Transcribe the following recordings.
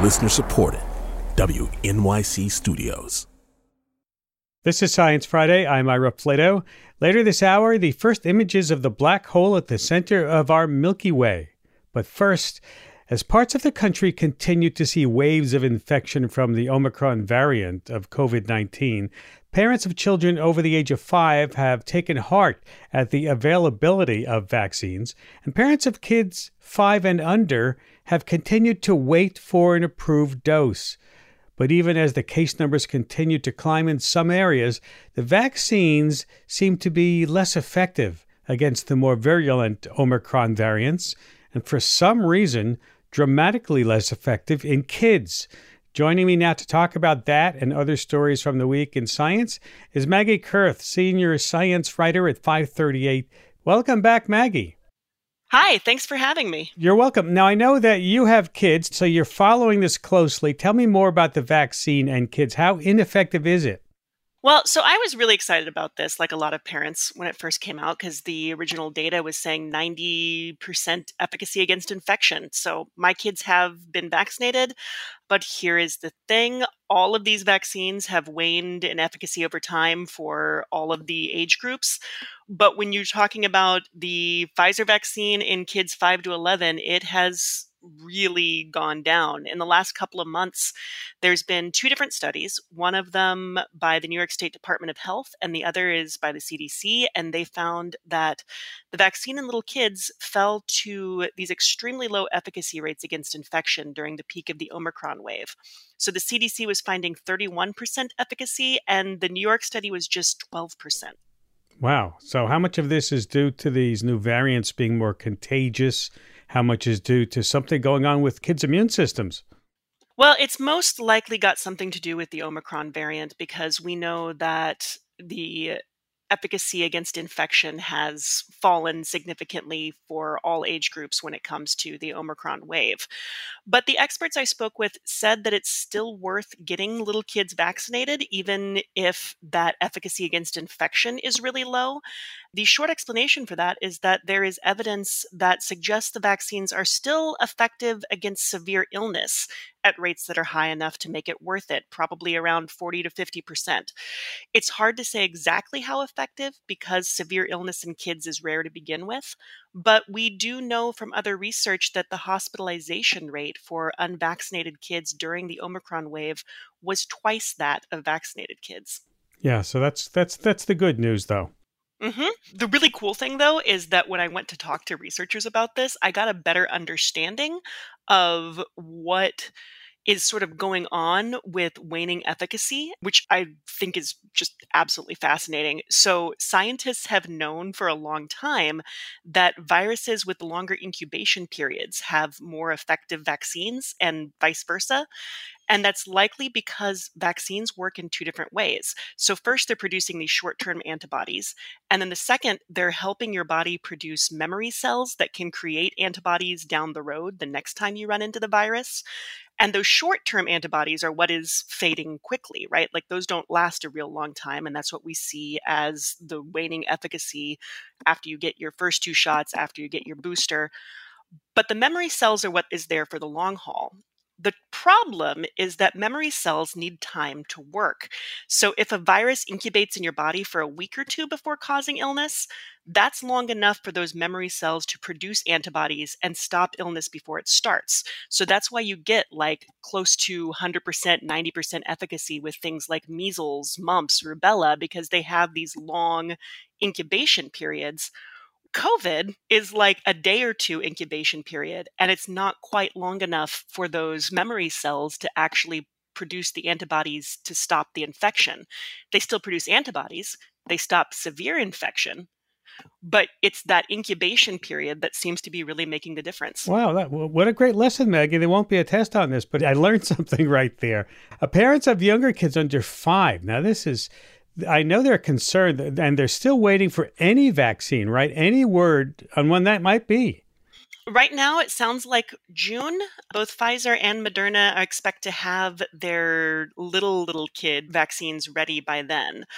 Listener supported. WNYC Studios. This is Science Friday. I'm Ira Flatow. Later this hour, the first images of the black hole at the center of our Milky Way. But first, as parts of the country continue to see waves of infection from the Omicron variant of COVID-19, parents of children over the age of 5 have taken heart at the availability of vaccines, and parents of kids 5 and under have continued to wait for an approved dose. But even as the case numbers continue to climb in some areas, the vaccines seem to be less effective against the more virulent Omicron variants, and for some reason, dramatically less effective in kids. Joining me now to talk about that and other stories from the week in science is Maggie Kurth, senior science writer at 538. Welcome back, Maggie. Hi, thanks for having me. You're welcome. Now, I know that you have kids, so you're following this closely. Tell me more about the vaccine and kids. How ineffective is it? Well, so I was really excited about this, like a lot of parents, when it first came out, because the original data was saying 90% efficacy against infection. So my kids have been vaccinated, but here is the thing. All of these vaccines have waned in efficacy over time for all of the age groups. But when you're talking about the Pfizer vaccine in kids 5 to 11, it has really gone down. In the last couple of months, there's been 2 different studies, one of them by the New York State Department of Health and the other is by the CDC, and they found that the vaccine in little kids fell to these extremely low efficacy rates against infection during the peak of the Omicron wave. So the CDC was finding 31% efficacy, and the New York study was just 12%. Wow. So how much of this is due to these new variants being more contagious? How much is due to something going on with kids' immune systems? Well, it's most likely got something to do with the Omicron variant because we know that the efficacy against infection has fallen significantly for all age groups when it comes to the Omicron wave. But the experts I spoke with said that it's still worth getting little kids vaccinated, even if that efficacy against infection is really low. The short explanation for that is that there is evidence that suggests the vaccines are still effective against severe illness at rates that are high enough to make it worth it, probably around 40 to 50%. It's hard to say exactly how effective because severe illness in kids is rare to begin with, but we do know from other research that the hospitalization rate for unvaccinated kids during the Omicron wave was twice that of vaccinated kids. Yeah, so that's the good news, though. Mm-hmm. The really cool thing, though, is that when I went to talk to researchers about this, I got a better understanding of what is sort of going on with waning efficacy, which I think is just absolutely fascinating. So scientists have known for a long time that viruses with longer incubation periods have more effective vaccines and vice versa. And that's likely because vaccines work in 2 different ways. So first, they're producing these short-term antibodies. And then the second, they're helping your body produce memory cells that can create antibodies down the road the next time you run into the virus. And those short-term antibodies are what is fading quickly, right? Like those don't last a real long time. And that's what we see as the waning efficacy after you get your first 2 shots, after you get your booster. But the memory cells are what is there for the long haul. The problem is that memory cells need time to work. So if a virus incubates in your body for a week or 2 before causing illness, that's long enough for those memory cells to produce antibodies and stop illness before it starts. So that's why you get like close to 100%, 90% efficacy with things like measles, mumps, rubella, because they have these long incubation periods. COVID is like a day or 2 incubation period, and it's not quite long enough for those memory cells to actually produce the antibodies to stop the infection. They still produce antibodies, they stop severe infection, but it's that incubation period that seems to be really making the difference. Wow, what a great lesson, Maggie. There won't be a test on this, but I learned something right there. Parents of younger kids under 5. Now, I know they're concerned, and they're still waiting for any vaccine, right? Any word on when that might be. Right now, it sounds like June. Both Pfizer and Moderna expect to have their little kid vaccines ready by then.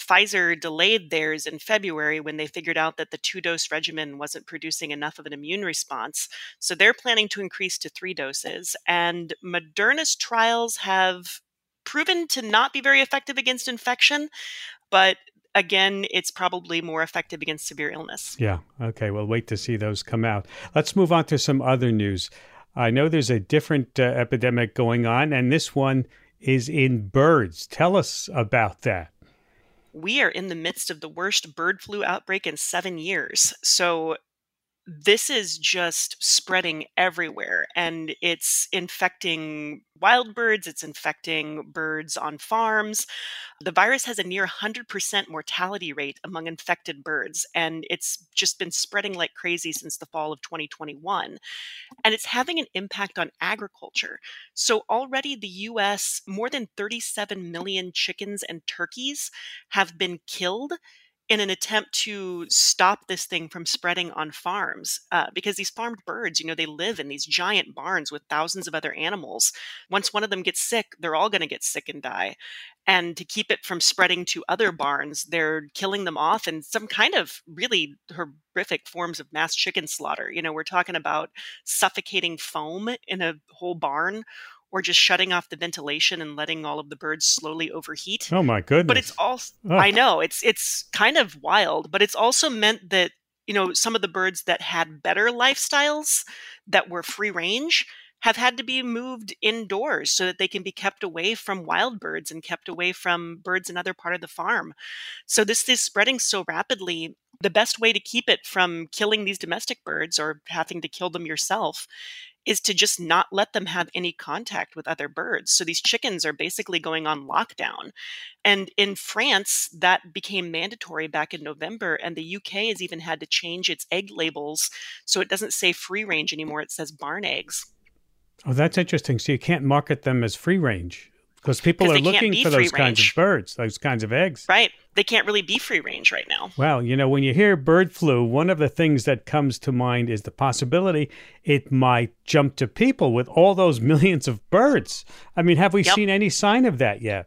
Pfizer delayed theirs in February when they figured out that the 2-dose regimen wasn't producing enough of an immune response. So they're planning to increase to 3 doses. And Moderna's trials have proven to not be very effective against infection, but again, it's probably more effective against severe illness. Yeah. Okay. We'll wait to see those come out. Let's move on to some other news. I know there's a different epidemic going on, and this one is in birds. Tell us about that. We are in the midst of the worst bird flu outbreak in 7 years. So this is just spreading everywhere, and it's infecting wild birds, it's infecting birds on farms. The virus has a near 100% mortality rate among infected birds, and it's just been spreading like crazy since the fall of 2021. And it's having an impact on agriculture. So already the US, more than 37 million chickens and turkeys have been killed in an attempt to stop this thing from spreading on farms, because these farmed birds, they live in these giant barns with thousands of other animals. Once one of them gets sick, they're all going to get sick and die. And to keep it from spreading to other barns, they're killing them off in some kind of really horrific forms of mass chicken slaughter. We're talking about suffocating foam in a whole barn, or just shutting off the ventilation and letting all of the birds slowly overheat. Oh my goodness. But it's also, I know, it's kind of wild, but it's also meant that, some of the birds that had better lifestyles that were free range have had to be moved indoors so that they can be kept away from wild birds and kept away from birds in other part of the farm. So this is spreading so rapidly. The best way to keep it from killing these domestic birds or having to kill them yourself is to just not let them have any contact with other birds. So these chickens are basically going on lockdown. And in France, that became mandatory back in November, and the UK has even had to change its egg labels so it doesn't say free range anymore, it says barn eggs. Oh, that's interesting. So you can't market them as free range because people are looking for those kinds of birds, those kinds of eggs. Right. They can't really be free range right now. Well, when you hear bird flu, one of the things that comes to mind is the possibility it might jump to people with all those millions of birds. I mean, have we seen any sign of that yet?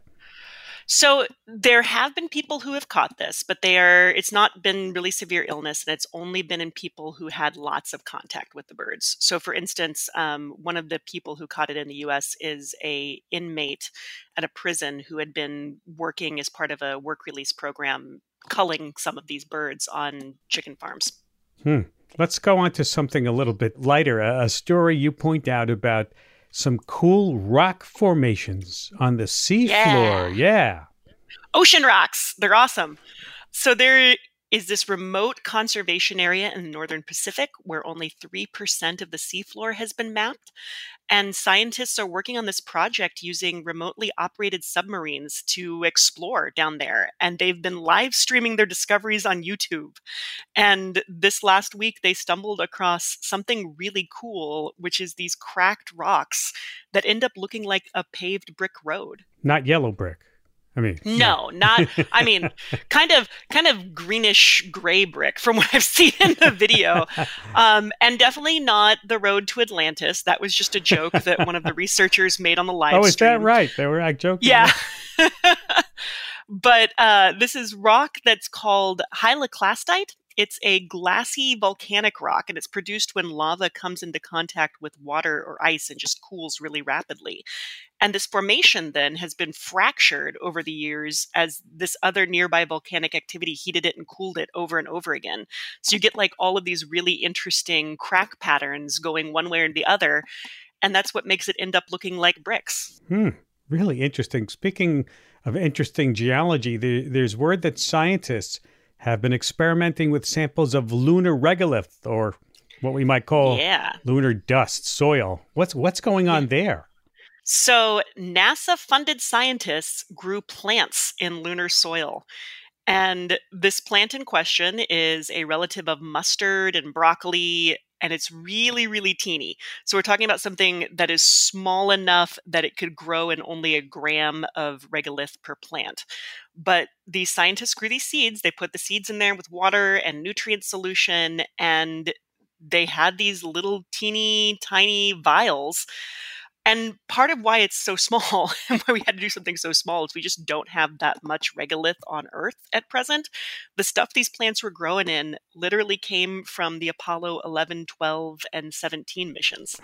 So there have been people who have caught this, but it's not been really severe illness, and it's only been in people who had lots of contact with the birds. So for instance, one of the people who caught it in the US is a inmate at a prison who had been working as part of a work release program, culling some of these birds on chicken farms. Let's go on to something a little bit lighter, a story you point out about some cool rock formations on the seafloor. Yeah. Ocean rocks. They're awesome. So there is this remote conservation area in the northern Pacific where only 3% of the seafloor has been mapped. And scientists are working on this project using remotely operated submarines to explore down there. And they've been live streaming their discoveries on YouTube. And this last week, they stumbled across something really cool, which is these cracked rocks that end up looking like a paved brick road. Not yellow brick. Kind of greenish gray brick from what I've seen in the video. And definitely not the road to Atlantis. That was just a joke that one of the researchers made on the live stream. Oh, is that right? They were joking. Yeah. But this is rock that's called hyaloclastite. It's a glassy volcanic rock, and it's produced when lava comes into contact with water or ice and just cools really rapidly. And this formation then has been fractured over the years as this other nearby volcanic activity heated it and cooled it over and over again. So you get like all of these really interesting crack patterns going one way or the other. And that's what makes it end up looking like bricks. Really interesting. Speaking of interesting geology, there's word that scientists have been experimenting with samples of lunar regolith, or what we might call lunar dust, soil. What's going on there? So NASA-funded scientists grew plants in lunar soil. And this plant in question is a relative of mustard and broccoli, and it's really, really teeny. So we're talking about something that is small enough that it could grow in only a gram of regolith per plant. But these scientists grew these seeds. They put the seeds in there with water and nutrient solution, and they had these little teeny tiny vials. And part of why it's so small and why we had to do something so small is we just don't have that much regolith on Earth at present. The stuff these plants were growing in literally came from the Apollo 11, 12, and 17 missions.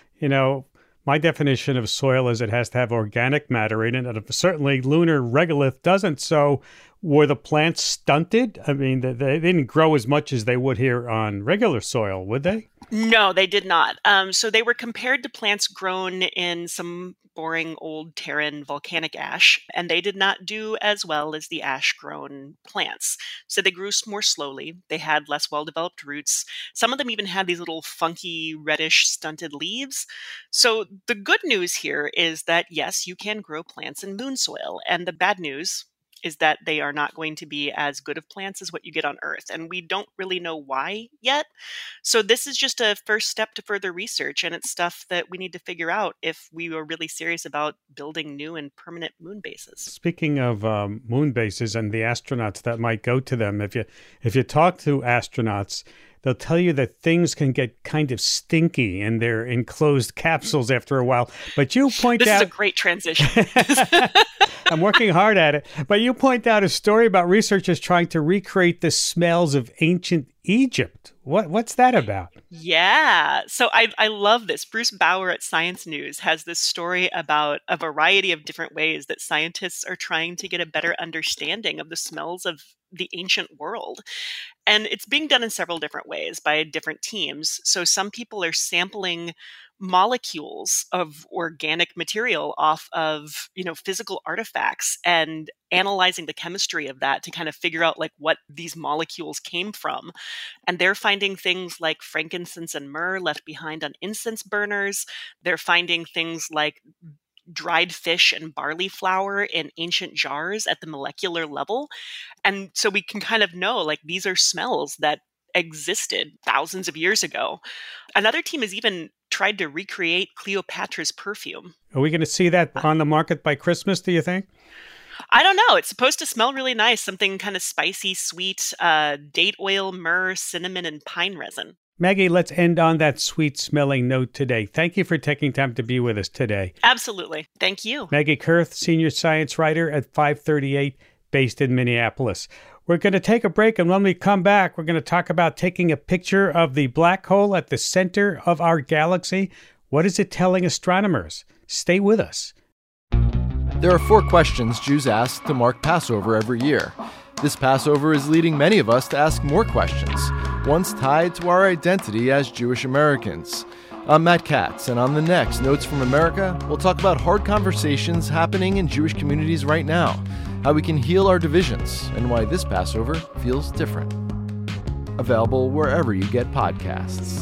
My definition of soil is it has to have organic matter in it, and certainly lunar regolith doesn't. So were the plants stunted? I mean, they didn't grow as much as they would here on regular soil, would they? No, they did not. So they were compared to plants grown in some boring old Terran volcanic ash, and they did not do as well as the ash-grown plants. So they grew more slowly. They had less well-developed roots. Some of them even had these little funky, reddish, stunted leaves. So the good news here is that, yes, you can grow plants in moon soil. And the bad news is that they are not going to be as good of plants as what you get on Earth. And we don't really know why yet. So this is just a first step to further research, and it's stuff that we need to figure out if we are really serious about building new and permanent moon bases. Speaking of moon bases and the astronauts that might go to them, if you talk to astronauts, they'll tell you that things can get kind of stinky in their enclosed capsules after a while. But you point out... This is a great transition. I'm working hard at it. But you point out a story about researchers trying to recreate the smells of ancient Egypt. What's that about? Yeah. So I love this. Bruce Bauer at Science News has this story about a variety of different ways that scientists are trying to get a better understanding of the smells of the ancient world. And it's being done in several different ways by different teams. So some people are sampling molecules of organic material off of, physical artifacts and analyzing the chemistry of that to kind of figure out like what these molecules came from. And they're finding things like frankincense and myrrh left behind on incense burners. They're finding things like dried fish and barley flour in ancient jars at the molecular level. And so we can kind of know like these are smells that existed thousands of years ago. Another team has even tried to recreate Cleopatra's perfume. Are we going to see that on the market by Christmas, do you think? I don't know. It's supposed to smell really nice. Something kind of spicy, sweet, date oil, myrrh, cinnamon, and pine resin. Maggie, let's end on that sweet-smelling note today. Thank you for taking time to be with us today. Absolutely. Thank you. Maggie Kurth, senior science writer at 538, based in Minneapolis. We're going to take a break, and when we come back, we're going to talk about taking a picture of the black hole at the center of our galaxy. What is it telling astronomers? Stay with us. There are 4 questions Jews ask to mark Passover every year. This Passover is leading many of us to ask more questions, ones tied to our identity as Jewish Americans. I'm Matt Katz, and on the next Notes from America, we'll talk about hard conversations happening in Jewish communities right now, how we can heal our divisions, and why this Passover feels different. Available wherever you get podcasts.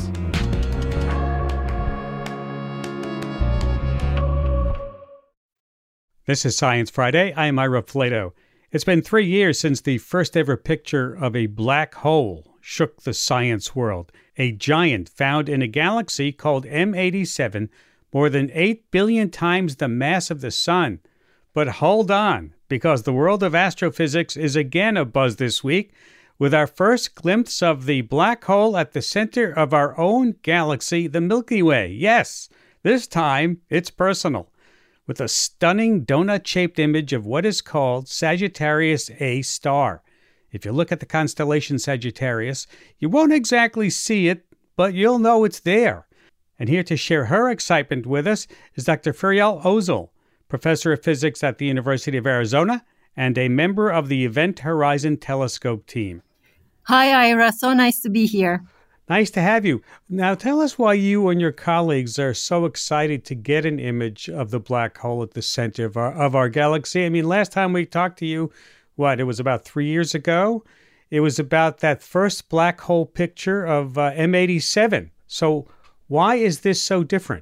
This is Science Friday. I'm Ira Flatow. It's been 3 years since the first ever picture of a black hole shook the science world. A giant found in a galaxy called M87, more than 8 billion times the mass of the sun. But hold on, because the world of astrophysics is again abuzz this week with our first glimpse of the black hole at the center of our own galaxy, the Milky Way. Yes, this time it's personal, with a stunning donut-shaped image of what is called Sagittarius A star. If you look at the constellation Sagittarius, you won't exactly see it, but you'll know it's there. And here to share her excitement with us is Dr. Ferial Ozel, professor of physics at the University of Arizona and a member of the Event Horizon Telescope team. Hi, Ira. So nice to be here. Nice to have you. Now tell us why you and your colleagues are so excited to get an image of the black hole at the center of our galaxy. I mean, last time we talked to you, it was about 3 years ago? It was about that first black hole picture of M87. So why is this so different?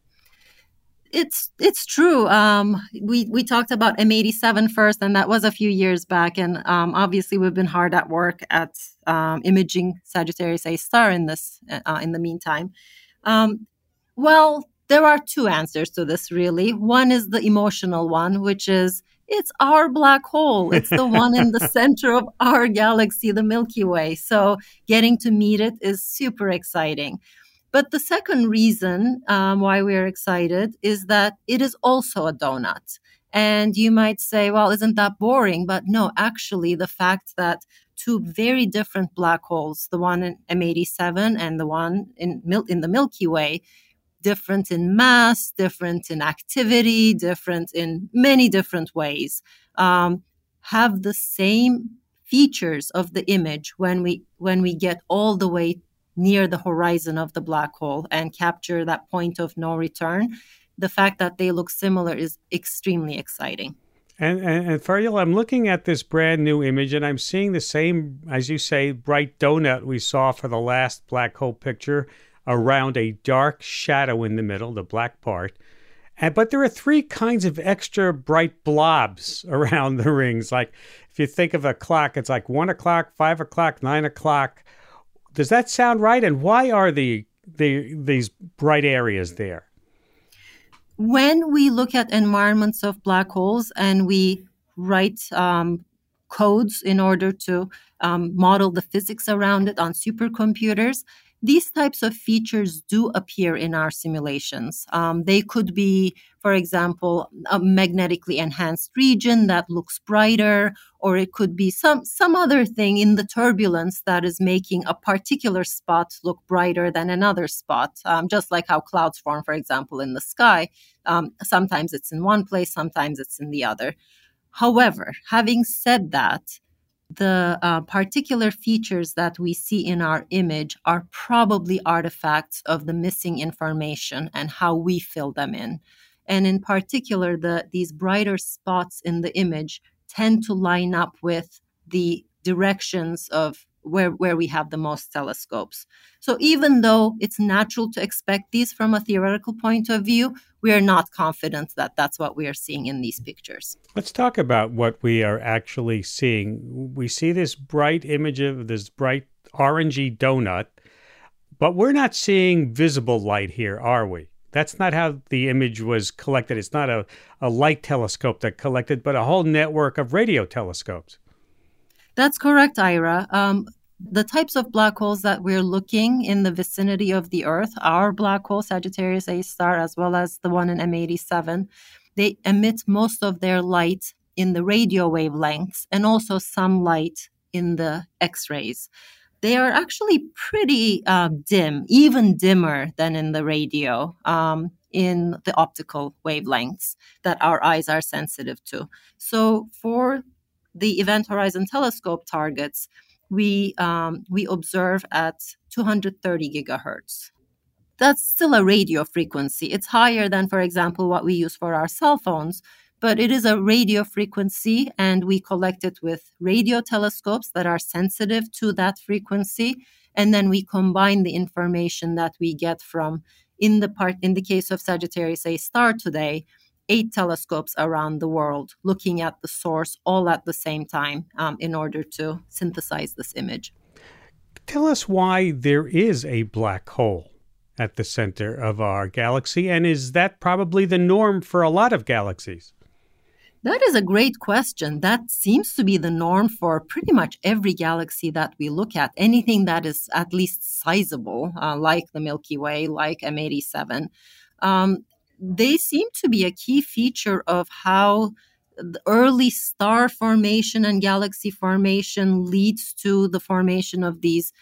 It's true. We talked about M87 first, and that was a few years back. And obviously, we've been hard at work at imaging Sagittarius A star in the meantime. Well, there are 2 answers to this, really. One is the emotional one, which is it's our black hole. It's the one in the center of our galaxy, the Milky Way. So getting to meet it is super exciting. But the second reason why we're excited is that it is also a donut. And you might say, well, isn't that boring? But no, actually, the fact that two very different black holes, the one in M87 and the one in the Milky Way, different in mass, different in activity, different in many different ways, have the same features of the image when we get all the way near the horizon of the black hole and capture that point of no return. The fact that they look similar is extremely exciting. And Fariel, I'm looking at this brand new image and I'm seeing the same, as you say, bright donut we saw for the last black hole picture around a dark shadow in the middle, the black part. But there are three kinds of extra bright blobs around the rings. Like if you think of a clock, it's like 1 o'clock, 5 o'clock, 9 o'clock. Does that sound right? And why are these bright areas there? When we look at environments of black holes and we write codes in order to model the physics around it on supercomputers, these types of features do appear in our simulations. They could be, for example, a magnetically enhanced region that looks brighter, or it could be some other thing in the turbulence that is making a particular spot look brighter than another spot, just like how clouds form, for example, in the sky. Sometimes it's in one place, sometimes it's in the other. However, having said that, the particular features that we see in our image are probably artifacts of the missing information and how we fill them in. And in particular, these brighter spots in the image tend to line up with the directions of where we have the most telescopes. So even though it's natural to expect these from a theoretical point of view, we are not confident that that's what we are seeing in these pictures. Let's talk about what we are actually seeing. We see this bright image of this bright orangey donut, but we're not seeing visible light here, are we? That's not how the image was collected. It's not a light telescope that collected, but a whole network of radio telescopes. That's correct, Ira. The types of black holes that we're looking in the vicinity of the Earth, our black hole, Sagittarius A star, as well as the one in M87, they emit most of their light in the radio wavelengths and also some light in the X-rays. They are actually pretty dim, even dimmer than in the radio, in the optical wavelengths that our eyes are sensitive to. So for the Event Horizon Telescope targets, we observe at 230 gigahertz. That's still a radio frequency. It's higher than, for example, what we use for our cell phones, but it is a radio frequency, and we collect it with radio telescopes that are sensitive to that frequency, and then we combine the information that we get from, in the case of Sagittarius A star today, 8 telescopes around the world looking at the source all at the same time in order to synthesize this image. Tell us why there is a black hole at the center of our galaxy, and is that probably the norm for a lot of galaxies? That is a great question. That seems to be the norm for pretty much every galaxy that we look at. Anything that is at least sizable, like the Milky Way, like M87. They seem to be a key feature of how the early star formation and galaxy formation leads to the formation of these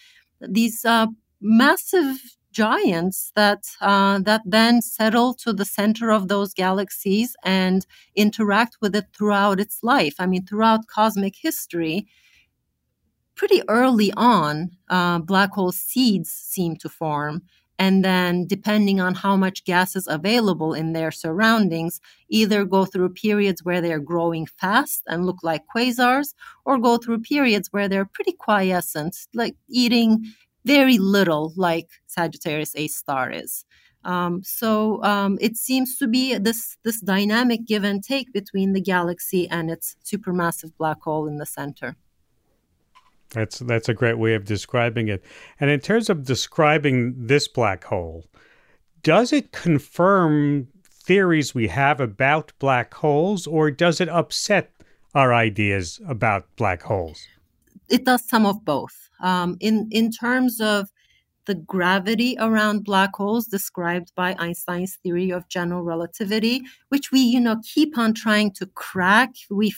massive giants that then settle to the center of those galaxies and interact with it throughout its life. I mean, throughout cosmic history, pretty early on, black hole seeds seem to form. And then, depending on how much gas is available in their surroundings, either go through periods where they're growing fast and look like quasars, or go through periods where they're pretty quiescent, like eating very little, like Sagittarius A star is. So it seems to be this dynamic give and take between the galaxy and its supermassive black hole in the center. That's a great way of describing it. And in terms of describing this black hole, does it confirm theories we have about black holes, or does it upset our ideas about black holes? It does some of both. In terms of the gravity around black holes described by Einstein's theory of general relativity, which we, keep on trying to crack. We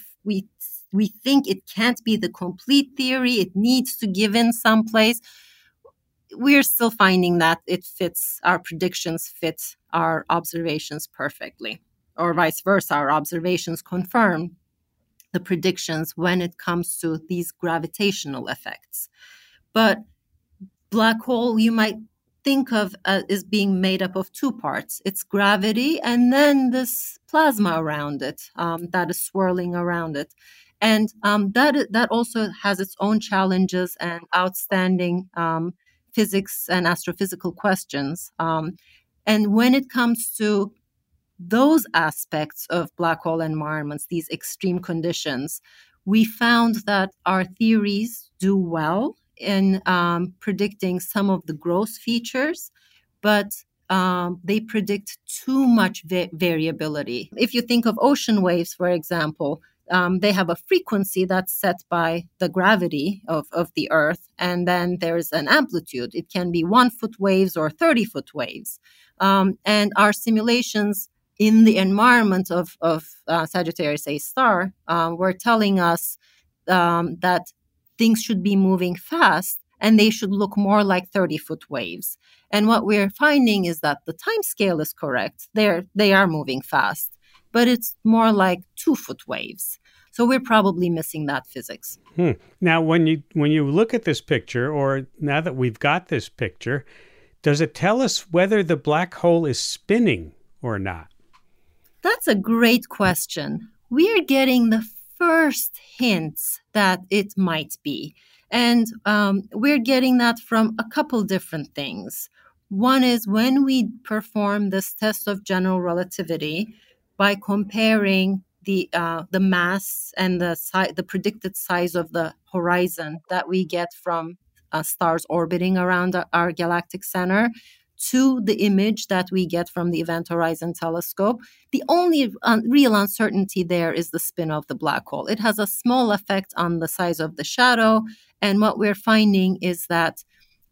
think it can't be the complete theory. It needs to give in someplace. We're still finding that our predictions fit our observations perfectly, or vice versa. Our observations confirm the predictions when it comes to these gravitational effects. But black hole, you might think of as being made up of two parts. It's gravity and then this plasma around it that is swirling around it. And that also has its own challenges and outstanding physics and astrophysical questions. And when it comes to those aspects of black hole environments, these extreme conditions, we found that our theories do well in predicting some of the gross features, but they predict too much variability. If you think of ocean waves, for example, they have a frequency that's set by the gravity of the Earth, and then there's an amplitude. It can be 1-foot waves or 30-foot waves. And our simulations in the environment of Sagittarius A star were telling us that things should be moving fast and they should look more like 30-foot waves. And what we're finding is that the time scale is correct. They are moving fast, but it's more like 2-foot waves. So we're probably missing that physics. Now, when you look at this picture, or now that we've got this picture, does it tell us whether the black hole is spinning or not? That's a great question. We're getting the first hints that it might be. And we're getting that from a couple different things. One is when we perform this test of general relativity by comparing the mass and the predicted size of the horizon that we get from stars orbiting around our galactic center to the image that we get from the Event Horizon Telescope, the only real uncertainty there is the spin of the black hole. It has a small effect on the size of the shadow, and what we're finding is that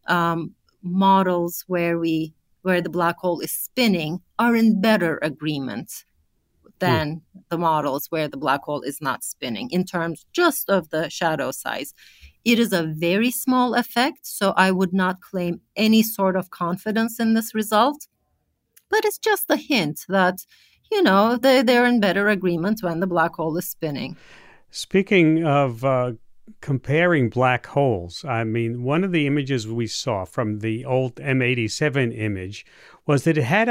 models where the black hole is spinning are in better agreement than the models where the black hole is not spinning in terms just of the shadow size. It is a very small effect, so I would not claim any sort of confidence in this result. But it's just a hint that, they're in better agreement when the black hole is spinning. Speaking of comparing black holes, I mean, one of the images we saw from the old M87 image was that it had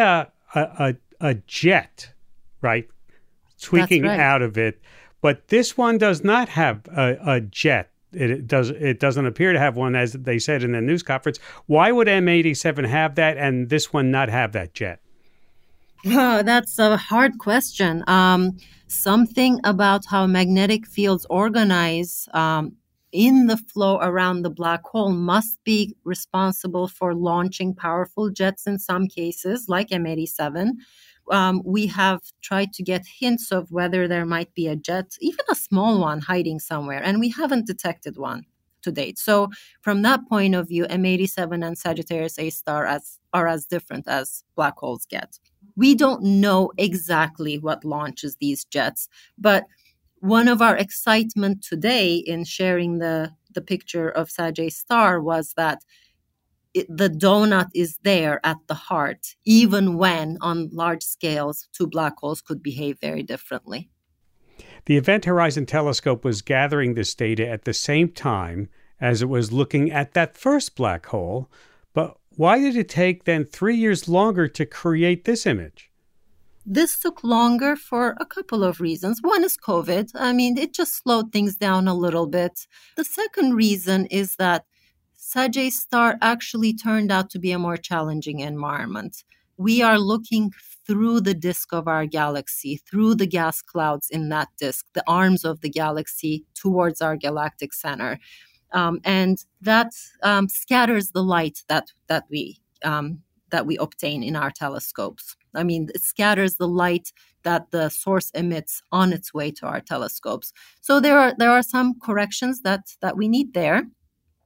a jet, right, tweaking out of it. But this one does not have a jet. It doesn't appear to have one, as they said in the news conference. Why would M87 have that and this one not have that jet? Oh, that's a hard question. Something about how magnetic fields organize in the flow around the black hole must be responsible for launching powerful jets in some cases, like M87. We have tried to get hints of whether there might be a jet, even a small one, hiding somewhere, and we haven't detected one to date. So from that point of view, M87 and Sagittarius A star are as different as black holes get. We don't know exactly what launches these jets, but one of our excitement today in sharing the picture of Sag A star was that the donut is there at the heart, even when on large scales, two black holes could behave very differently. The Event Horizon Telescope was gathering this data at the same time as it was looking at that first black hole, but why did it take then 3 years longer to create this image? This took longer for a couple of reasons. One is COVID. I mean, it just slowed things down a little bit. The second reason is that Sag A star actually turned out to be a more challenging environment. We are looking through the disk of our galaxy, through the gas clouds in that disk, the arms of the galaxy towards our galactic center. And that scatters the light that we obtain in our telescopes. I mean, it scatters the light that the source emits on its way to our telescopes. So there are some corrections that we need there.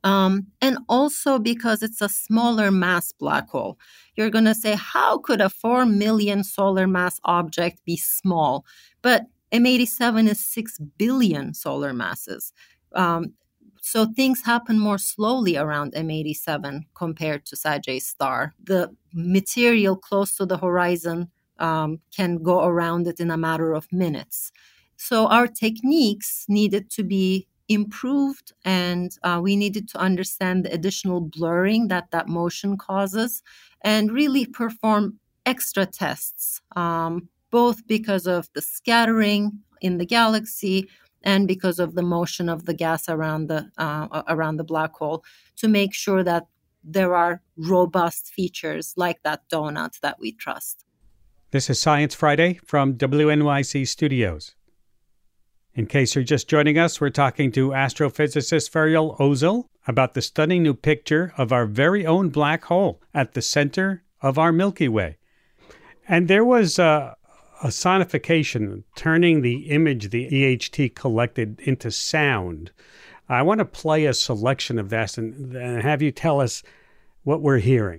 And also because it's a smaller mass black hole. You're going to say, how could a 4 million solar mass object be small? But M87 is 6 billion solar masses. So things happen more slowly around M87 compared to Sagittarius star. The material close to the horizon can go around it in a matter of minutes. So our techniques needed to be improved, and we needed to understand the additional blurring that motion causes and really perform extra tests, both because of the scattering in the galaxy and because of the motion of the gas around the black hole, to make sure that there are robust features like that donut that we trust. This is Science Friday from WNYC Studios. In case you're just joining us, we're talking to astrophysicist Ferial Özel about the stunning new picture of our very own black hole at the center of our Milky Way. And there was a sonification, turning the image the EHT collected into sound. I want to play a selection of that and have you tell us what we're hearing.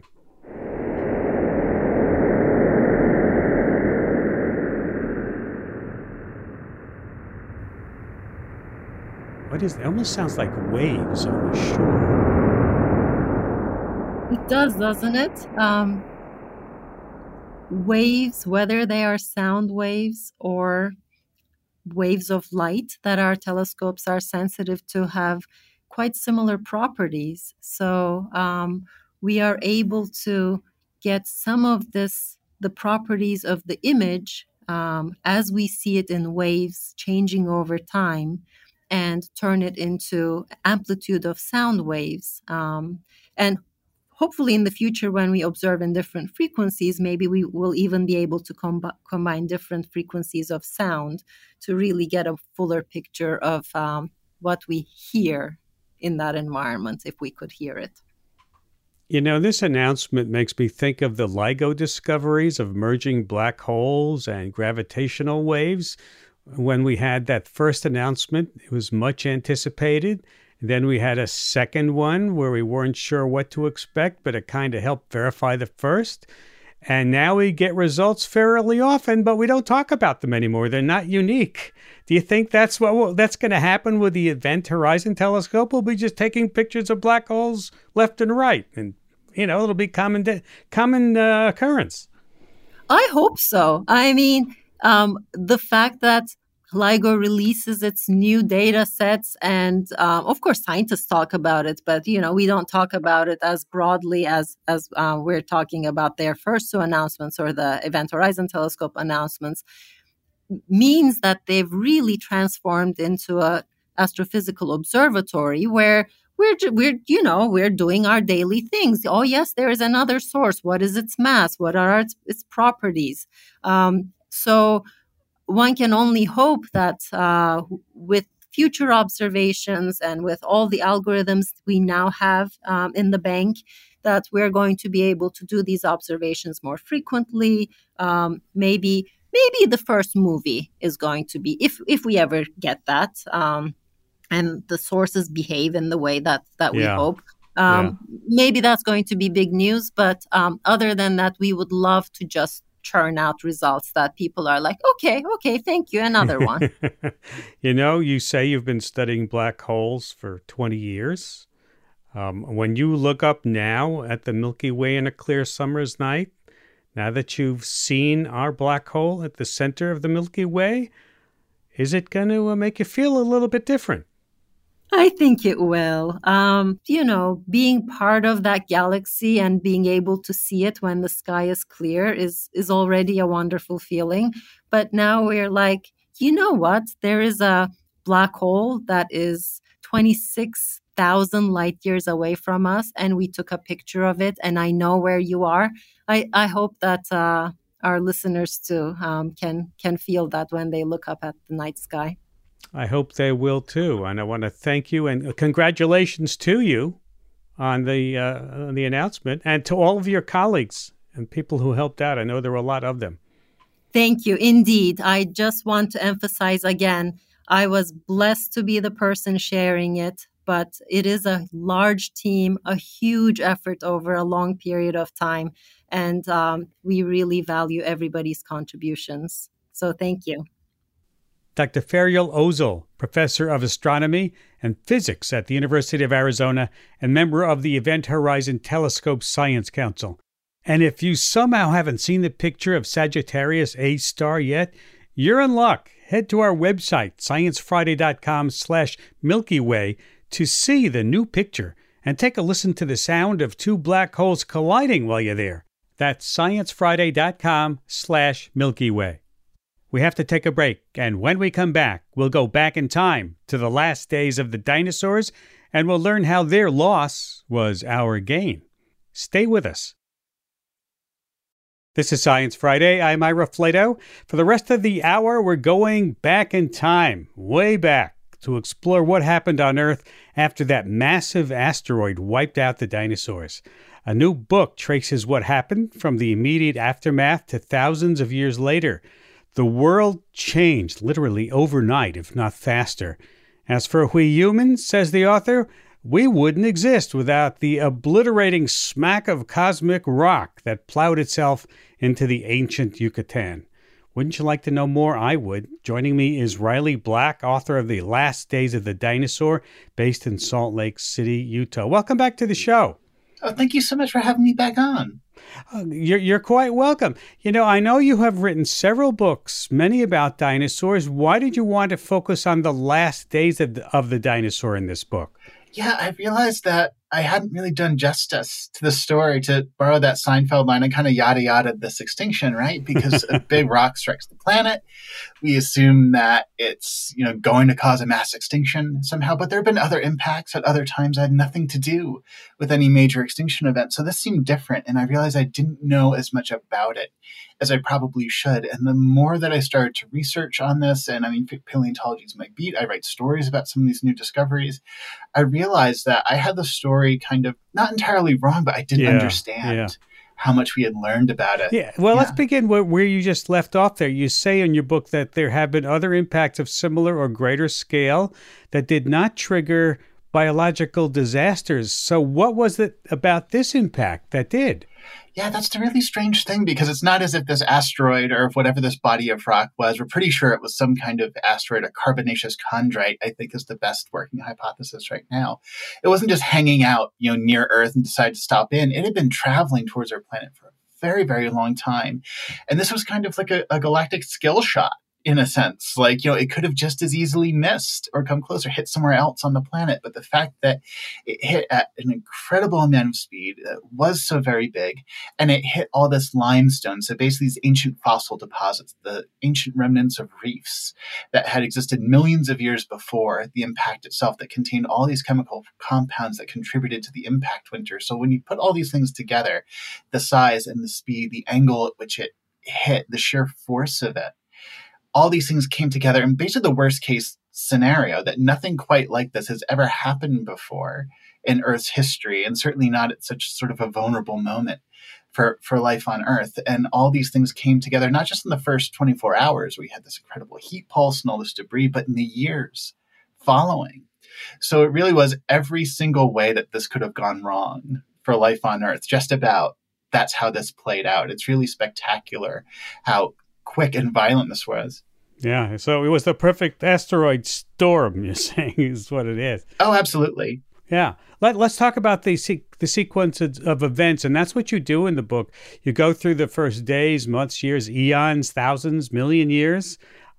What is it? It almost sounds like waves on the shore. It does, doesn't it? Waves, whether they are sound waves or waves of light that our telescopes are sensitive to, have quite similar properties. So we are able to get some of the properties of the image as we see it in waves changing over time, and turn it into amplitude of sound waves. And hopefully in the future, when we observe in different frequencies, maybe we will even be able to combine different frequencies of sound to really get a fuller picture of what we hear in that environment, if we could hear it. You know, this announcement makes me think of the LIGO discoveries of merging black holes and gravitational waves. When we had that first announcement, it was much anticipated. Then we had a second one where we weren't sure what to expect, but it kind of helped verify the first. And now we get results fairly often, but we don't talk about them anymore. They're not unique. Do you think that's that's going to happen with the Event Horizon Telescope? We'll be just taking pictures of black holes left and right, and it'll be common occurrence. I hope so. I mean, the fact that LIGO releases its new data sets, and of course scientists talk about it, but we don't talk about it as broadly as we're talking about their first two announcements or the Event Horizon Telescope announcements, means that they've really transformed into a astrophysical observatory where we're doing our daily things. Oh yes, there is another source. What is its mass? What are its properties? So one can only hope that with future observations and with all the algorithms we now have in the bank, that we're going to be able to do these observations more frequently. Maybe the first movie is going to be, if we ever get that, and the sources behave in the way that we hope. Maybe that's going to be big news. But other than that, we would love to just churn out results that people are like, okay, thank you, another one. You say you've been studying black holes for 20 years. When you look up now at the Milky Way in a clear summer's night, now that you've seen our black hole at the center of the Milky Way, is it going to make you feel a little bit different? I think it will. Being part of that galaxy and being able to see it when the sky is clear is already a wonderful feeling. But now we're like, you know what? There is a black hole that is 26,000 light years away from us, and we took a picture of it, and I know where you are. I hope that our listeners too can feel that when they look up at the night sky. I hope they will too, and I want to thank you and congratulations to you on the announcement, and to all of your colleagues and people who helped out. I know there were a lot of them. Thank you, indeed. I just want to emphasize again, I was blessed to be the person sharing it, but it is a large team, a huge effort over a long period of time. And we really value everybody's contributions. So thank you. Dr. Ferial Ozel, professor of astronomy and physics at the University of Arizona and member of the Event Horizon Telescope Science Council. And if you somehow haven't seen the picture of Sagittarius A star yet, you're in luck. Head to our website, sciencefriday.com/Milky Way, to see the new picture and take a listen to the sound of two black holes colliding while you're there. That's sciencefriday.com/Milky Way. We have to take a break, and when we come back, we'll go back in time to the last days of the dinosaurs, and we'll learn how their loss was our gain. Stay with us. This is Science Friday. I'm Ira Flato. For the rest of the hour, we're going back in time, way back, to explore what happened on Earth after that massive asteroid wiped out the dinosaurs. A new book traces what happened from the immediate aftermath to thousands of years later. The world changed literally overnight, if not faster. As for we humans, says the author, we wouldn't exist without the obliterating smack of cosmic rock that plowed itself into the ancient Yucatan. Wouldn't you like to know more? I would. Joining me is Riley Black, author of The Last Days of the Dinosaur, based in Salt Lake City, Utah. Welcome back to the show. Oh, thank you so much for having me back on. You're quite welcome. You know, I know you have written several books, many about dinosaurs. Why did you want to focus on the last days of the dinosaur in this book? Yeah, I realized that I hadn't really done justice to the story, to borrow that Seinfeld line, and kind of yada this extinction, right? Because a big rock strikes the planet. We assume that it's, going to cause a mass extinction somehow, but there have been other impacts at other times that had nothing to do with any major extinction event. So this seemed different, and I realized I didn't know as much about it as I probably should. And the more that I started to research on this, and paleontology is my beat, I write stories about some of these new discoveries, I realized that I had the story kind of not entirely wrong, but I didn't understand how much we had learned about it. Let's begin where you just left off there. You say in your book that there have been other impacts of similar or greater scale that did not trigger biological disasters. So what was it about this impact that did? Yeah, that's the really strange thing, because it's not as if this asteroid or whatever this body of rock was, we're pretty sure it was some kind of asteroid, a carbonaceous chondrite, I think is the best working hypothesis right now. It wasn't just hanging out, near Earth and decided to stop in. It had been traveling towards our planet for a very, very long time. And this was kind of like a galactic skill shot, in a sense. It could have just as easily missed or come closer, hit somewhere else on the planet. But the fact that it hit at an incredible amount of speed, was so very big, and it hit all this limestone. So basically these ancient fossil deposits, the ancient remnants of reefs that had existed millions of years before the impact itself, that contained all these chemical compounds that contributed to the impact winter. So when you put all these things together, the size and the speed, the angle at which it hit, the sheer force of it, all these things came together in basically the worst case scenario, that nothing quite like this has ever happened before in Earth's history, and certainly not at such sort of a vulnerable moment for life on Earth. And all these things came together, not just in the first 24 hours, we had this incredible heat pulse and all this debris, but in the years following. So it really was every single way that this could have gone wrong for life on Earth, just about. That's how this played out. It's really spectacular how quick and violent this was. Yeah, so it was the perfect asteroid storm, you're saying, is what it is. Oh, absolutely. Yeah. Let's talk about the sequence of events, and that's what you do in the book. You go through the first days, months, years, eons, thousands, million years.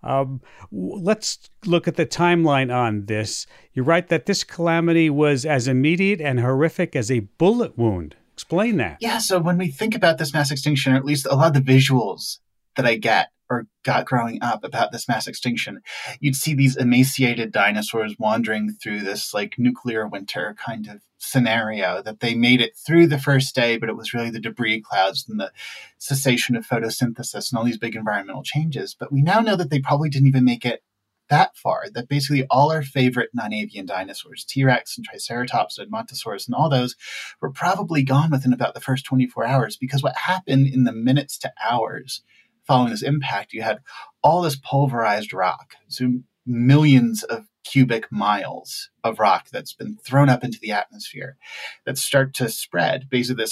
Let's look at the timeline on this. You write that this calamity was as immediate and horrific as a bullet wound. Explain that. Yeah, so when we think about this mass extinction, or at least a lot of the visuals that I got growing up about this mass extinction, you'd see these emaciated dinosaurs wandering through this nuclear winter kind of scenario, that they made it through the first day, but it was really the debris clouds and the cessation of photosynthesis and all these big environmental changes. But we now know that they probably didn't even make it that far, that basically all our favorite non-avian dinosaurs, T-Rex and Triceratops and Edmontosaurus and all those, were probably gone within about the first 24 hours, because what happened in the minutes to hours following this impact, you had all this pulverized rock, so millions of cubic miles of rock that's been thrown up into the atmosphere that start to spread,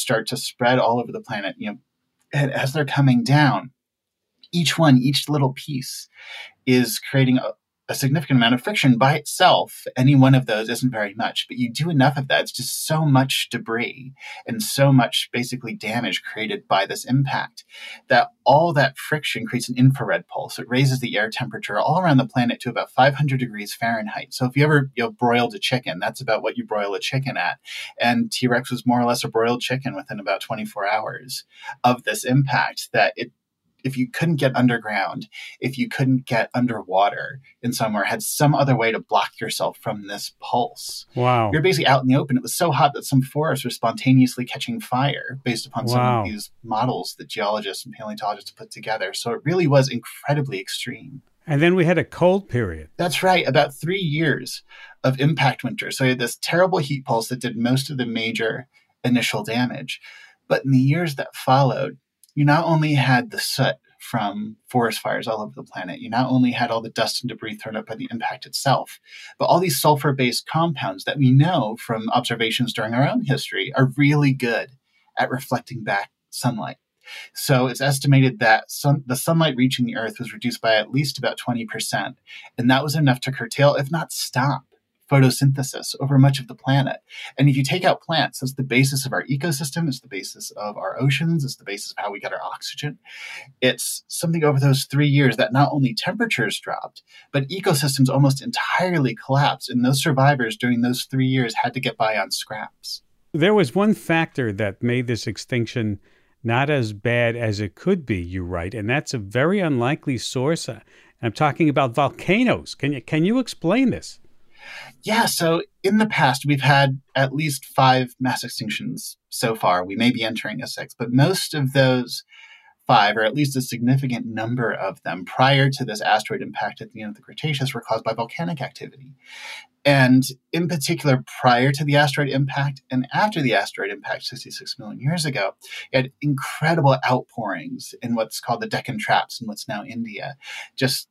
all over the planet, and as they're coming down, each little piece is creating a significant amount of friction by itself. Any one of those isn't very much, but you do enough of that. It's just so much debris and so much basically damage created by this impact that all that friction creates an infrared pulse. It raises the air temperature all around the planet to about 500 degrees Fahrenheit. So if you ever broiled a chicken, that's about what you broil a chicken at. And T-Rex was more or less a broiled chicken within about 24 hours of this impact. If you couldn't get underground, if you couldn't get underwater in somewhere, had some other way to block yourself from this pulse. Wow. You're basically out in the open. It was so hot that some forests were spontaneously catching fire based upon some of these models that geologists and paleontologists put together. So it really was incredibly extreme. And then we had a cold period. That's right. About 3 years of impact winter. So you had this terrible heat pulse that did most of the major initial damage. But in the years that followed, you not only had the soot from forest fires all over the planet, you not only had all the dust and debris thrown up by the impact itself, but all these sulfur-based compounds that we know from observations during our own history are really good at reflecting back sunlight. So it's estimated that the sunlight reaching the Earth was reduced by at least about 20%, and that was enough to curtail, if not stop, photosynthesis over much of the planet. And if you take out plants, that's the basis of our ecosystem, it's the basis of our oceans, it's the basis of how we get our oxygen. It's something over those 3 years that not only temperatures dropped, but ecosystems almost entirely collapsed. And those survivors during those 3 years had to get by on scraps. There was one factor that made this extinction not as bad as it could be, you write, and that's a very unlikely source. I'm talking about volcanoes. Can you explain this? Yeah, so in the past, we've had at least 5 mass extinctions so far. We may be entering a 6th, but most of those 5, or at least a significant number of them, prior to this asteroid impact at the end of the Cretaceous, were caused by volcanic activity. And in particular, prior to the asteroid impact and after the asteroid impact 66 million years ago, you had incredible outpourings in what's called the Deccan Traps in what's now India. Just,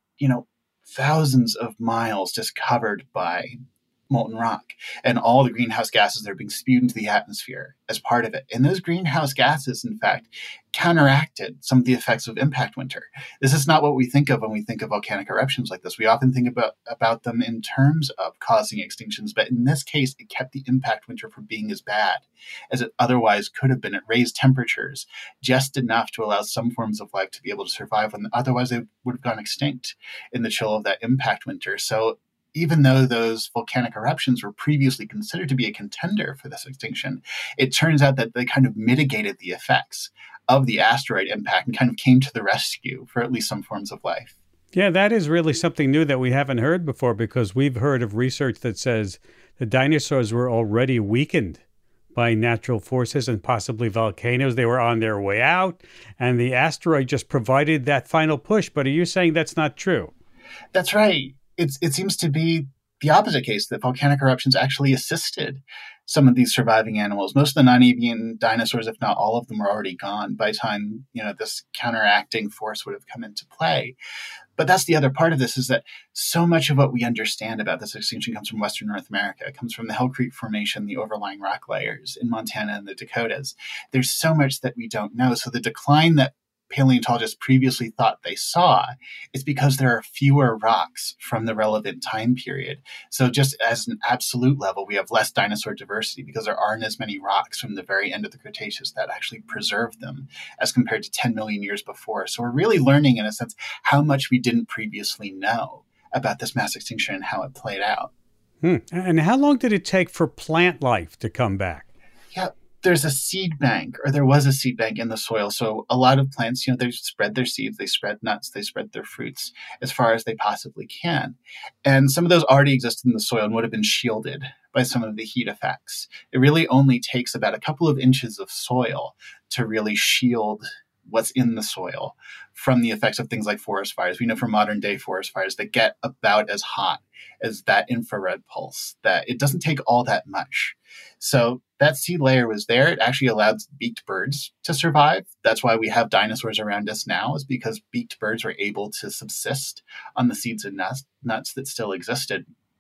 thousands of miles just covered by molten rock and all the greenhouse gases that are being spewed into the atmosphere as part of it. And those greenhouse gases, in fact, counteracted some of the effects of impact winter. This is not what we think of when we think of volcanic eruptions like this. We often think about them in terms of causing extinctions, but in this case, it kept the impact winter from being as bad as it otherwise could have been. It raised temperatures just enough to allow some forms of life to be able to survive when otherwise they would have gone extinct in the chill of that impact winter. So even though those volcanic eruptions were previously considered to be a contender for this extinction, it turns out that they kind of mitigated the effects of the asteroid impact and kind of came to the rescue for at least some forms of life. Yeah, that is really something new that we haven't heard before, because we've heard of research that says the dinosaurs were already weakened by natural forces and possibly volcanoes. They were on their way out, and the asteroid just provided that final push. But are you saying that's not true? That's right. It seems to be the opposite case, that volcanic eruptions actually assisted some of these surviving animals. Most of the non-avian dinosaurs, if not all of them, were already gone by the time, this counteracting force would have come into play. But that's the other part of this, is that so much of what we understand about this extinction comes from Western North America. It comes from the Hell Creek Formation, the overlying rock layers in Montana and the Dakotas. There's so much that we don't know. So the decline that paleontologists previously thought they saw is because there are fewer rocks from the relevant time period. So just as an absolute level, we have less dinosaur diversity because there aren't as many rocks from the very end of the Cretaceous that actually preserved them as compared to 10 million years before. So we're really learning, in a sense, how much we didn't previously know about this mass extinction and how it played out. And how long did it take for plant life to come back? Yeah. There's a seed bank, or there was a seed bank in the soil. So a lot of plants, they spread their seeds, they spread nuts, they spread their fruits as far as they possibly can. And some of those already existed in the soil and would have been shielded by some of the heat effects. It really only takes about a couple of inches of soil to really shield what's in the soil from the effects of things like forest fires. We know from modern day forest fires that get about as hot as that infrared pulse, that it doesn't take all that much. So that seed layer was there. It actually allowed beaked birds to survive. That's why we have dinosaurs around us now, is because beaked birds were able to subsist on the seeds and nuts that still existed.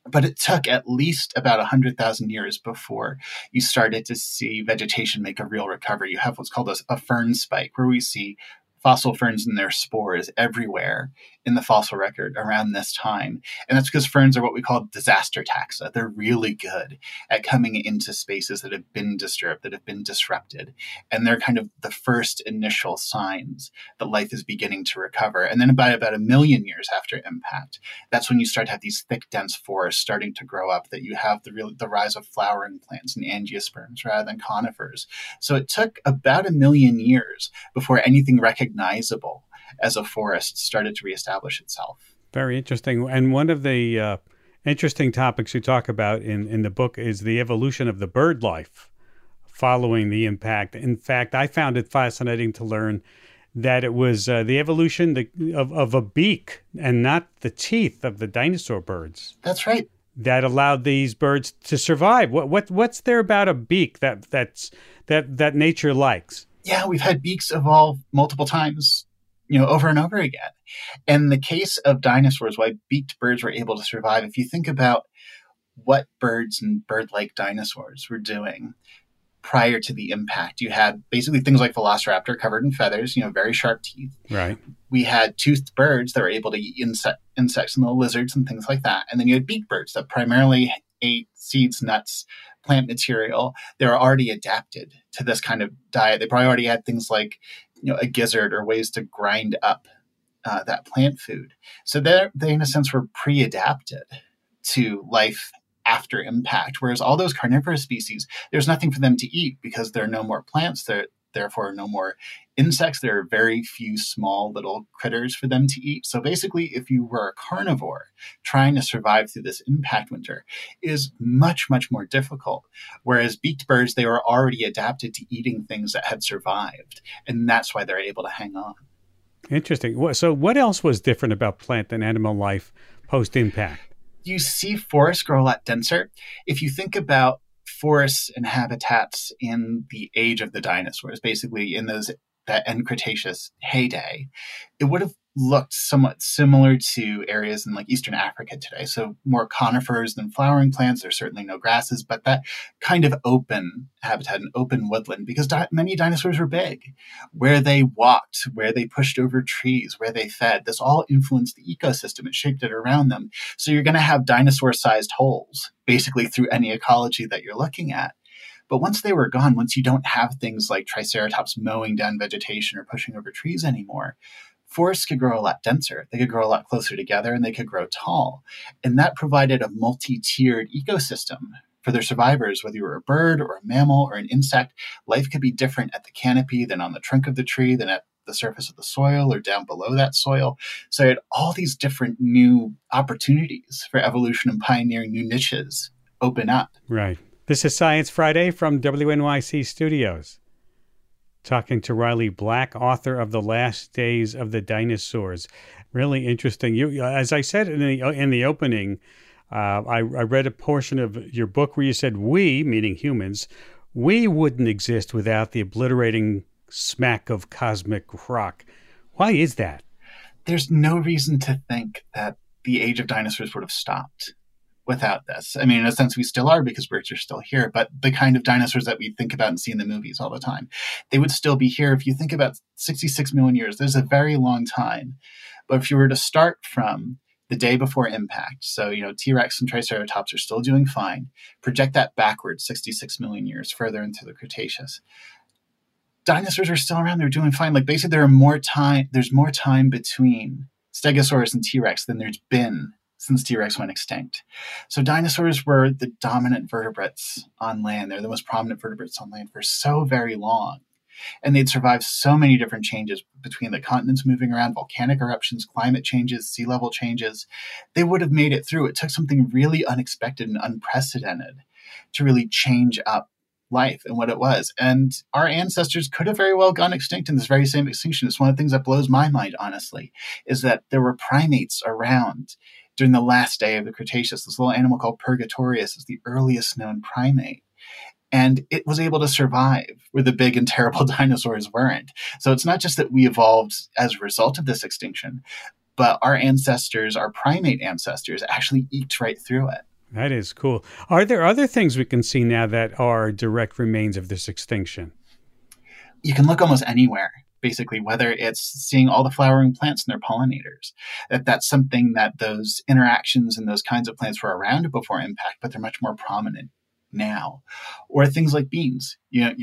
But it took at least about 100,000 years before you started to see vegetation make a real recovery. You have what's called a fern spike, where we see fossil ferns and their spores everywhere in the fossil record around this time. And that's because ferns are what we call disaster taxa. They're really good at coming into spaces that have been disturbed, that have been disrupted. And they're kind of the first initial signs that life is beginning to recover. And then about 1 million years after impact, that's when you start to have these thick, dense forests starting to grow up, that you have the rise of flowering plants and angiosperms rather than conifers. So it took about 1 million years before anything recognizable as a forest started to reestablish itself. Very interesting. And one of the interesting topics you talk about in the book is the evolution of the bird life following the impact. In fact, I found it fascinating to learn that it was the evolution of a beak and not the teeth of the dinosaur birds. That's right. That allowed these birds to survive. What's there about a beak that nature likes? Yeah, we've had beaks evolve multiple times, over and over again. In the case of dinosaurs, why beaked birds were able to survive, if you think about what birds and bird-like dinosaurs were doing prior to the impact, you had basically things like Velociraptor covered in feathers, very sharp teeth. Right. We had toothed birds that were able to eat insects and little lizards and things like that. And then you had beaked birds that primarily ate seeds, nuts, plant material. They were already adapted to this kind of diet. They probably already had things like, a gizzard or ways to grind up that plant food. So they, in a sense, were pre-adapted to life after impact, whereas all those carnivorous species, there's nothing for them to eat because there are no more plants, there therefore no more insects. There are very few small little critters for them to eat. So basically, if you were a carnivore trying to survive through this impact winter, is much, much more difficult. Whereas beaked birds, they were already adapted to eating things that had survived, and that's why they're able to hang on. Interesting. So what else was different about plant and animal life post-impact? You see forests grow a lot denser. If you think about forests and habitats in the age of the dinosaurs, basically in that end Cretaceous heyday, it would have looked somewhat similar to areas in like Eastern Africa today. So more conifers than flowering plants. There's certainly no grasses, but that kind of open habitat, an open woodland, because many dinosaurs were big. Where they walked, where they pushed over trees, where they fed, this all influenced the ecosystem. It shaped it around them. So you're going to have dinosaur-sized holes, basically through any ecology that you're looking at. But once they were gone, once you don't have things like Triceratops mowing down vegetation or pushing over trees anymore, forests could grow a lot denser. They could grow a lot closer together, and they could grow tall. And that provided a multi-tiered ecosystem for their survivors. Whether you were a bird or a mammal or an insect, life could be different at the canopy than on the trunk of the tree, than at the surface of the soil or down below that soil. So you had all these different new opportunities for evolution and pioneering new niches open up. Right. This is Science Friday from WNYC Studios. Talking to Riley Black, author of The Last Days of the Dinosaurs. Really interesting. You, as I said in the opening, I read a portion of your book where you said we, meaning humans, we wouldn't exist without the obliterating smack of cosmic rock. Why is that? There's no reason to think that the age of dinosaurs would have stopped without this. I mean, in a sense, we still are because birds are still here, but the kind of dinosaurs that we think about and see in the movies all the time, they would still be here. If you think about 66 million years, there's a very long time. But if you were to start from the day before impact, so, T-Rex and Triceratops are still doing fine, project that backwards 66 million years further into the Cretaceous, dinosaurs are still around. They're doing fine. Like basically there's more time between Stegosaurus and T-Rex than there's been since T-Rex went extinct. So dinosaurs were the dominant vertebrates on land. They're the most prominent vertebrates on land for so very long. And they'd survived so many different changes between the continents moving around, volcanic eruptions, climate changes, sea level changes. They would have made it through. It took something really unexpected and unprecedented to really change up life and what it was. And our ancestors could have very well gone extinct in this very same extinction. It's one of the things that blows my mind, honestly, is that there were primates around during the last day of the Cretaceous. This little animal called Purgatorius is the earliest known primate. And it was able to survive where the big and terrible dinosaurs weren't. So it's not just that we evolved as a result of this extinction, but our ancestors, our primate ancestors, actually eked right through it. That is cool. Are there other things we can see now that are direct remains of this extinction? You can look almost anywhere, basically, whether it's seeing all the flowering plants and their pollinators. That's something that those interactions and those kinds of plants were around before impact, but they're much more prominent now. Or things like beans.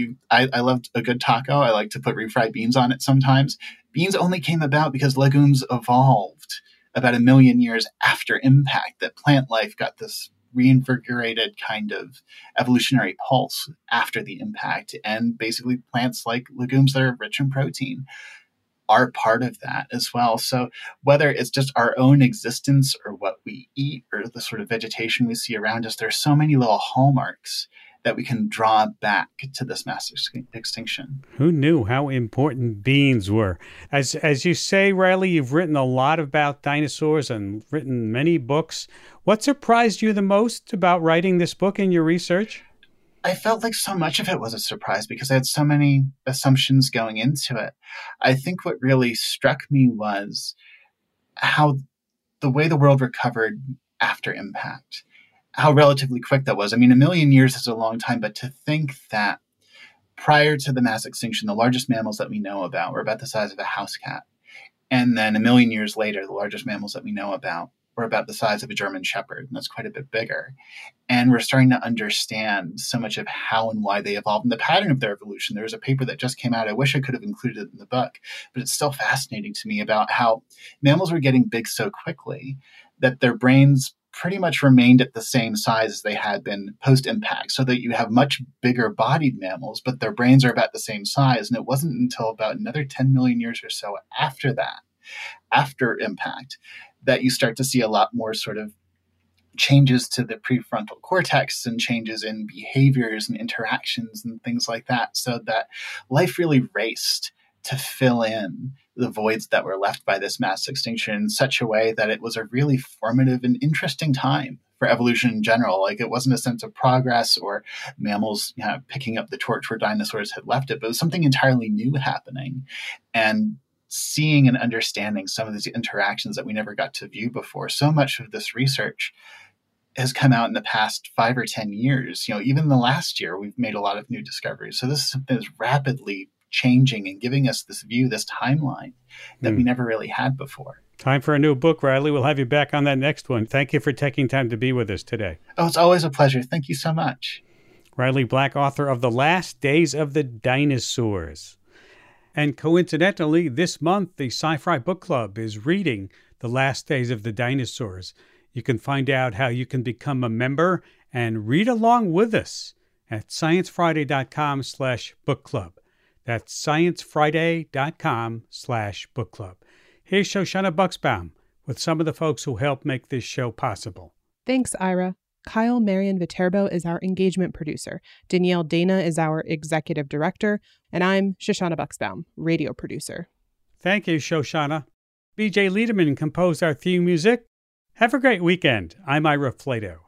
I loved a good taco. I like to put refried beans on it sometimes. Beans only came about because legumes evolved about 1 million years after impact, that plant life got this reinvigorated kind of evolutionary pulse after the impact. And basically plants like legumes that are rich in protein are part of that as well. So whether it's just our own existence or what we eat or the sort of vegetation we see around us, there's so many little hallmarks that we can draw back to this mass extinction. Who knew how important beans were? As you say, Riley, you've written a lot about dinosaurs and written many books. What surprised you the most about writing this book and your research? I felt like so much of it was a surprise because I had so many assumptions going into it. I think what really struck me was how the way the world recovered after impact, how relatively quick that was. I mean, 1 million years is a long time, but to think that prior to the mass extinction, the largest mammals that we know about were about the size of a house cat. And then 1 million years later, the largest mammals that we know about were about the size of a German Shepherd, and that's quite a bit bigger. And we're starting to understand so much of how and why they evolved and the pattern of their evolution. There was a paper that just came out. I wish I could have included it in the book, but it's still fascinating to me about how mammals were getting big so quickly that their brains pretty much remained at the same size as they had been post-impact, so that you have much bigger bodied mammals, but their brains are about the same size. And it wasn't until about another 10 million years or so after that, after impact, that you start to see a lot more sort of changes to the prefrontal cortex and changes in behaviors and interactions and things like that, so that life really raced to fill in the voids that were left by this mass extinction in such a way that it was a really formative and interesting time for evolution in general. Like, it wasn't a sense of progress or mammals picking up the torch where dinosaurs had left it, but it was something entirely new happening. And seeing and understanding some of these interactions that we never got to view before. So much of this research has come out in the past 5 or 10 years. Even in the last year, we've made a lot of new discoveries. So this is something that's rapidly changing and giving us this view, this timeline that we never really had before. Time for a new book, Riley. We'll have you back on that next one. Thank you for taking time to be with us today. Oh, it's always a pleasure. Thank you so much. Riley Black, author of The Last Days of the Dinosaurs. And coincidentally, this month, the Sci-Fi Book Club is reading The Last Days of the Dinosaurs. You can find out how you can become a member and read along with us at sciencefriday.com/book club. That's sciencefriday.com/book club. Here's Shoshana Buxbaum with some of the folks who helped make this show possible. Thanks, Ira. Kyle Marion Viterbo is our engagement producer. Danielle Dana is our executive director. And I'm Shoshana Buxbaum, radio producer. Thank you, Shoshana. BJ Liederman composed our theme music. Have a great weekend. I'm Ira Flato.